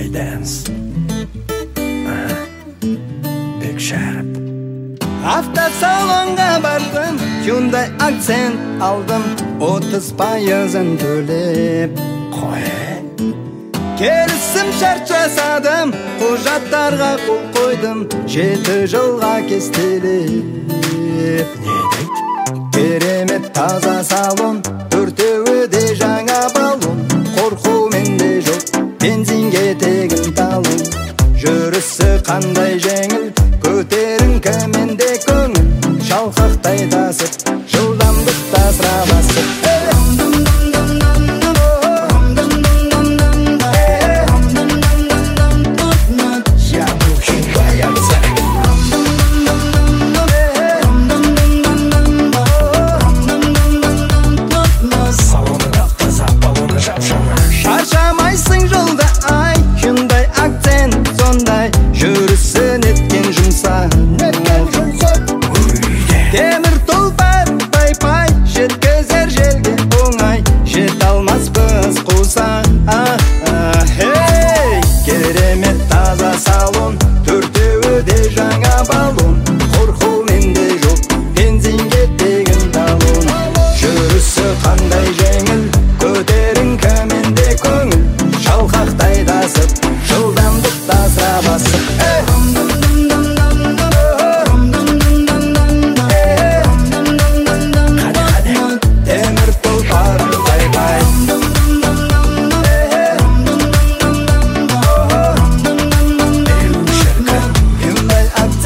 dance. Big Sharp. Автосалонға бардым, Hyundai Accent алдым, 30% төлеп. Қой. Келісім шарт жасадым, құжаттарға қол қойдым, 7 жылға кестелеп. Не дейді? Керемет таза салон.